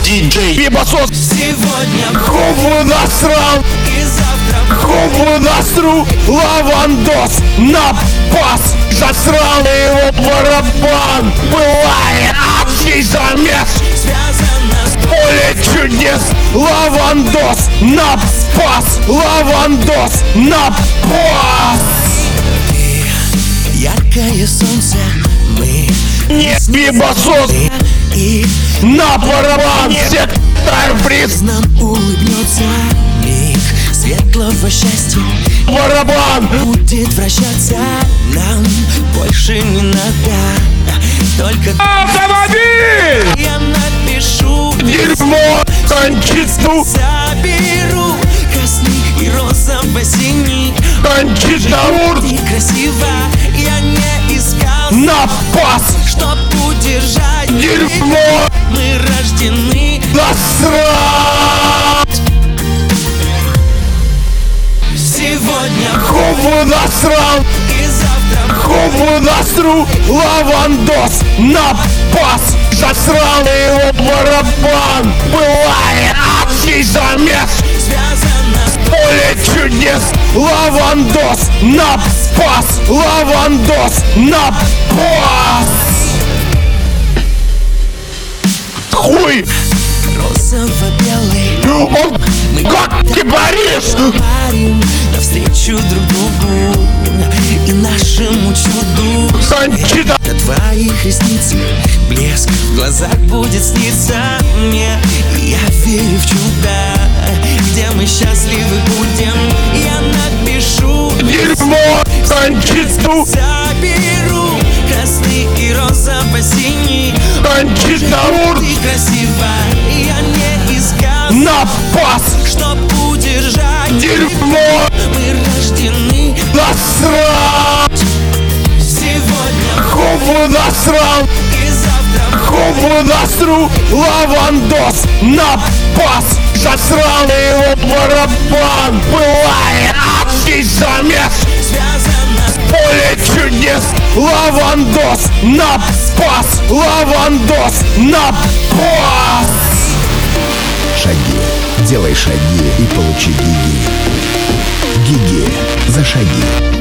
диджей Бибасос. Сегодня Хову насрал, и завтра хову насру, лавандос на пас. Засрал его барабан, бывает общий замес. связано с Поле чудес, лавандос на пас, лавандос на пас. яркое солнце. Мы Не Бибасос и на барабан, сектор бриз, нам улыбнется миг светлого счастья. барабан. Будет вращаться нам больше не надо. Только Автомобиль! я напишу, Дерьмо, кончиту, заберу красный и розово-синий. кончитаур, И красиво я не искал, на пас, чтоб удержать. дерьмо, Мы рождены насрать. сегодня Хову насрал, и завтра. хову насру, лавандос на пас. Засрал его барабан, бывает общий замес. Связано с Поле чудес, лавандос на пас, лавандос на пас. Хуй, розово-белый. он как киборист. Парим навстречу друг другу и нашему чуду. Кончита, На твоих ресницах блеск в глазах будет сниться мне. И я верю в чудо, где мы счастливы будем. Я напишу, дерьмо, кончиту, заберу красный и розово-синий. кончитаур, И красиво я не искал, на пас, чтоб удержать. дерьмо, Мы рождены насрать. сегодня Хову насрал, и завтра. хову насру, лавандос на пас. Засрал его барабан, бывает общий замес. Связано с Поле чудес, лавандос на пас, лавандос на пас. Шаги. Делай шаги и получи гиги. Гиги за шаги.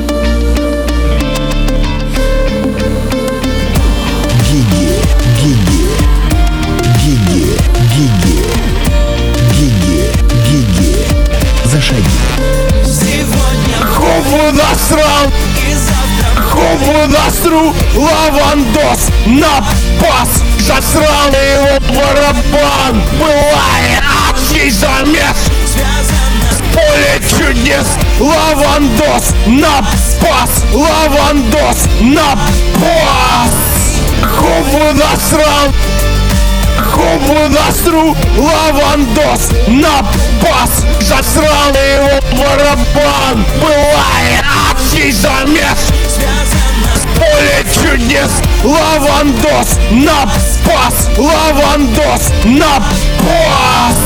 Гиги, гиги, гиги, гиги, гиги, гиги за шаги. сегодня Хову насрал, и завтра. хову насру, лавандос на пас. Засрал его барабан, бывает общий замес. Связано с Поле чудес, лавандос на пас, лавандос на пас. Хову насрал, хову насру, лавандос на пас. Засрал его барабан, бывает общий замес. связано с Поле чудес, лавандос на пас, лавандос на пас.